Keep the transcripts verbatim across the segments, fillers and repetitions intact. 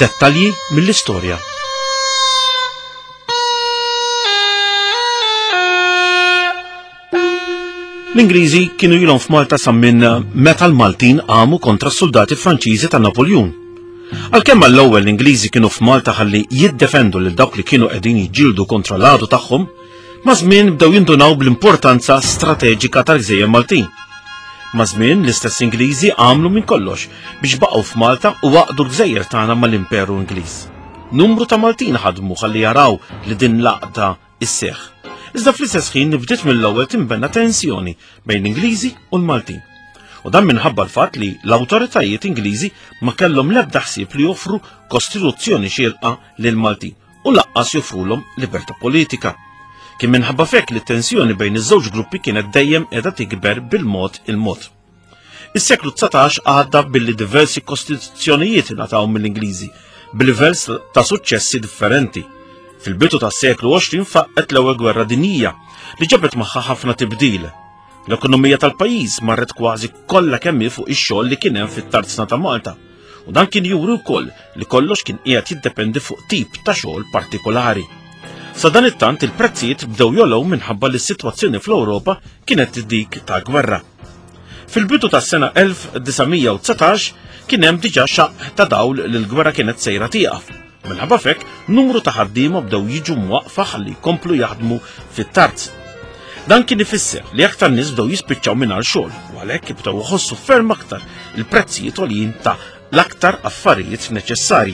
Dettalji mill-istorja. L-Ingliżi kienu ilhom f'Malta sa minn meta l-Maltin għamu kontra s-soldati Franċiżi ta' Napoleon. Għalkemm għall-ewwel l-Ingliżi kienu f'Malta ħalli jiddefendu lil dawk li kienu qegħdin jiġġieldu kontra l-għadu tagħhom, ma' żmien bdew jindunaw bl-importanza strateġika tal-Gżejjer Maltin. Ma' żmien l-istess Ingliżi għamlu minn kollox biex baqgħu f'Malta u waqdu l-Gżejjer tagħna mal-Imperu Ingliż. Numru ta' Maltin ħadmu ħalli jaraw li din l-għaqda isseħħ. Iżda fl-istess ħin bdiet mill-ewwel tinbenna tensjoni bejn l-Ingliżi u l-Maltin. U dan minħabba l-fatt li l-awtoritajiet Ingliżi ma kellhom l-ebda ħsieb li joffru kostituzzjoni xierqa lil Maltin u laqqas joffrulhom libertà politika. Kien minħabba fekk li t-tensjoni bejn iż-żewġ gruppi kienet dejjem qiegħda tikber bil-mod il-mod. Is-seklu tsatax għadda billi diversi kostituzzjonijiet ingħataw mill-Ingliżi b'livels ta' suċċessi differenti. Fil-bidu tas-seklu għoxrin faqqet l-ewwel gwerra dinjija li ġabet magħha ħafna tibdil. L-ekonomija tal-pajjiż marret kważi kollha kemm fuq ix-xogħol li kien hemm fit-tarzna ta' Malta. U dan kien juri wkoll li kollox kien qiegħed jiddependi fuq tip ta' xogħol partikolari. Sa dan it-tant il-prezzijiet bdew jolgħu minħabba li s-sitwazzjoni fl-Ewropa kienet dik ta' gwerra. Fil-bidu tas-sena elf tisa' tsatax kien hemm diġà xaqq ta' dawl li l-gwerra kienet sejra tieqaf. Minħabba fekk numru ta' ħaddiema bdew jiġu mwaqfa ħalli jkomplu jaħdmu fit-tarz. Dan kien ifisser li aktar nies bdew jispiċċaw mingħajr xogħol u għalhekk bdew iħossu ferm aktar il-prezzijiet għoljin ta' l-aktar affarijiet neċessarji.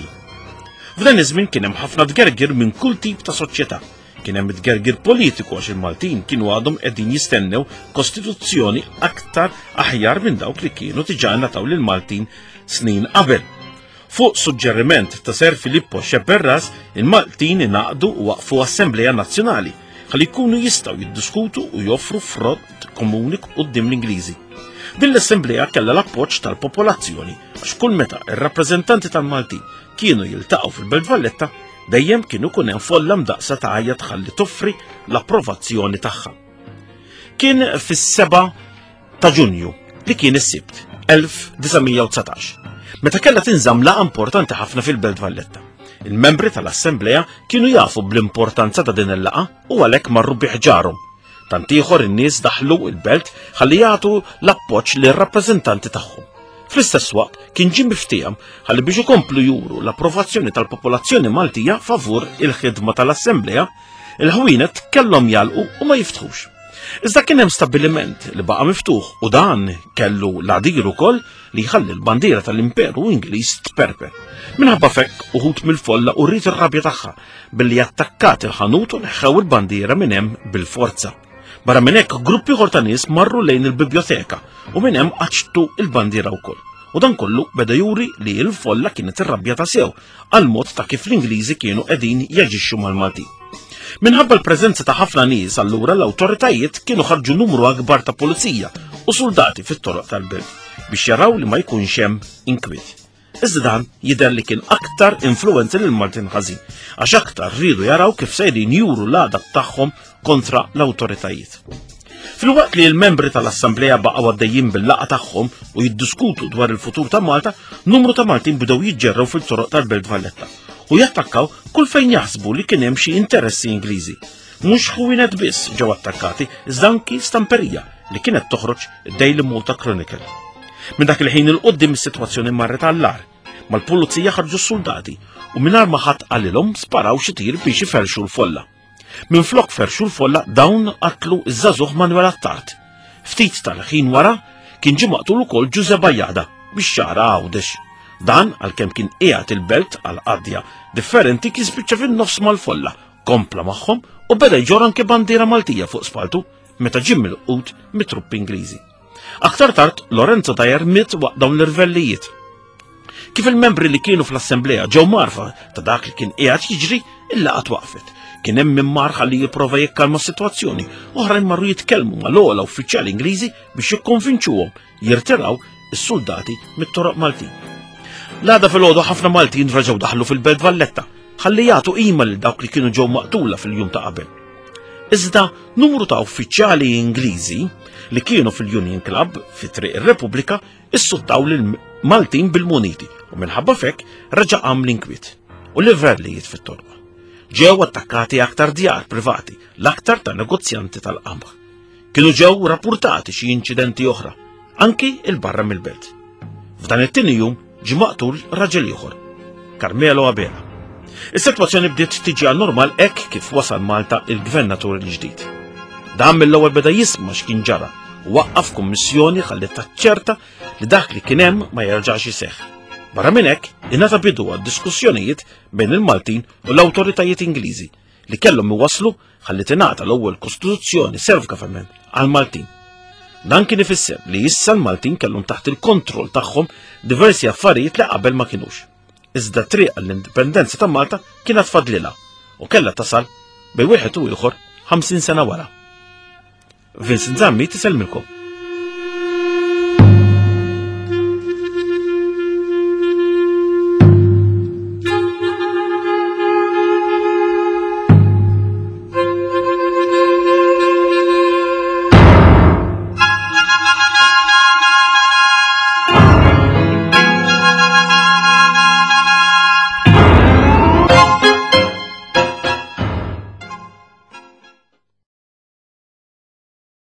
F'dan iż-żmien kien hemm ħafna tgergir minn kull tip ta' soċjetà. Kien hemm tgergir politiku għax il-Maltin kienu għadhom qegħdin jistennew kostituzzjoni aktar aħjar minn dawk li kienu diġà ngħataw lill-Maltin snin qabel. Fuq suġġeriment ta' Ser Filippo Xeperras, il-Maltin ingħaqdu u waqfu Assembleja Nazzjonali ħalli jkunu jistgħu jiddiskutu u joffru frott komuni quddiem l-Ingliżi. Din l-Assembleja kellha l-appoġġ tal-popolazzjoni għax kull meta ir-rappreżentanti tal-Maltin kienu jiltaqgħu fil-Belt Valletta dejjem kienu kun hemm folla mdaqsa ta' ħajja tħalli toffri l-approvazzjoni tagħha. Kien fis-seba' ta' Ġunju li kien is-Sibt elf tisa' tsatax. Meta kellha tinżamm laqgħa importanti ħafna fil-Belt Valletta. Il-membri tal-Assembleja kienu jafu bl-importanza ta' din il-laqgħa u għalhekk marru biħġarhom. Tant ieħor in-nies daħlu il-belt ħalli jagħtu l-appoġġ lir-rappreżentanti tagħhom. Fl-istess waqt kien ġie miftehom ħalli biex ikomplu juru l-approvazzjoni tal-popolazzjoni Maltija favur il-ħidma tal-Assembleja, il-ħwienet kellhom jalqu u ma jiftħux. Iżda kien hemm stabbiliment li baqa' miftuħ u dan kellu l-għadir ukoll li jħalli l-bandiera tal-Imperu Ingliż tperper. Minħabba fekk uħud mill-folla u rrid ir-rabja tagħha billi attakkat il-ħanut u neħħew il-bandiera minn hemm bil-forza. Barra minn hekk gruppi ieħor ta' nies marru lejn il-biblioteka u minn hemm qaċtu il-bandiera wkoll. U dan kollu beda juri li l-folla kienet irrabjata sew għal mod ta' kif l-Ingliżi kienu qegħdin jaġixxu mal-Maltin. Minħabba l-preżenza ta' ħafna nies allura l-awtoritajiet kienu ħarġu numru akbar ta' pulizija u soldati fit-toroq tal-belt biex jaraw li ma jkunx hemm inkwiet. Iżda dan jidher li kien aktar influenzi lil Maltin ħażin għax aktar rridu jaraw kif sejrin juru l-għadab tagħhom kontra l-awtoritajiet. Filwaqt li l-membri tal-Assembleja baqgħu għaddejjin bil-laqgħa tagħhom u jiddiskutu dwar il-futur ta' Malta, numru ta' Maltin bdew jiġġerrew fil-toroq tal-Belt Valletta u jattakkaw kull fejn jaħsbu li kien hemm xi interessi Ingliżi. Mhux ħwienet biss ġew attakkati, iżda anki stamperija li kienet toħroġ id-Daily Malta Chronicle. Minn dak il-ħin il-qoddim is-sitwazzjoni marret għall-għar, mal-pulizija ħarġu s-soldati u mingħajr ma ħadd qalilhom sparaw xi tir biex iferxu l-folla. Minflok ferxu l-folla dawn qatlu iż-żagħżugħ Manuel Attard. Ftit tal-ħin wara kien ġie maqtul ukoll Giuseppe Bajjada biex xara għawdex. Dan għalkemm kien qiegħed il-belt għal qadja differenti kien spiċċa fin-nofs mal-folla, kompla magħhom u beda jġor anke bandiera Maltija fuq spaltu meta ġie milqut mit-truppi Ingliżi. Aktar tard Lorenzo Tajer miet waqt dawn l-irvellijiet. Kif il-membri li kienu fl-Assembleja ġew marfa ta' dak li kien qiegħed jiġri, il-laqgħa twaqfet. Kien hemm min mar ħalli jipprova jikkalma s-sitwazzjoni, oħrajn marru jitkellmu mal-ogħla uffiċjali Ingliżi biex jikkonvinċuhom jirtiraw is-soldati mit-toroq Maltin. L-għada fil-għodu ħafna Maltin raġgħu daħlu fil-Belt Valletta ħalli jagħtu qima lil dawk li kienu ġew maqtula fil-jum ta' qabel. Iżda numru ta' uffiċjali Ingliżi li kienu fil-Union Club fi triq ir-Repubblika issuddaw lil Maltin bil-muniti u minħabba fekk reġa' għam l-inkwiet u livellijiet fit-torba. Ġew attakkati aktar djar privati l-aktar ta' negozjanti tal-qamħ. Kienu ġew rapportati xi inċidenti oħra, anki il-barra mill-belt. F'dan it-tieni jum ġie maqtul raġel ieħor, Carmelo Abela. Is-sitwazzjoni bdiet tiġi għal normal hekk kif wasal Malta il-Gvernatur il-ġdid. Dan mill-ewwel beda jisma' x'kien ġara u waqqaf kummissjoni ħalli taċċerta li dak li kien hemm ma jerġax iseħħ. Barra minn hekk ingħata bidu għad-diskussjonijiet bejn il-Maltin u l-awtoritajiet Ingliżi li kellhom iwasslu ħalli tingħata l-ewwel Kostituzzjoni self-government għall-Maltin. Dan kien ifisser li issa l-Maltin kellhom taħt il-kontroll tagħhom diversi affarijiet li qabel ma kinux. Iżda triq għall-indipendenza ta' Malta kienet fadlilha u kellha tasal bejn wieħed u ieħor ħamsin sena wara. Vincent Zammi tisellmilkom.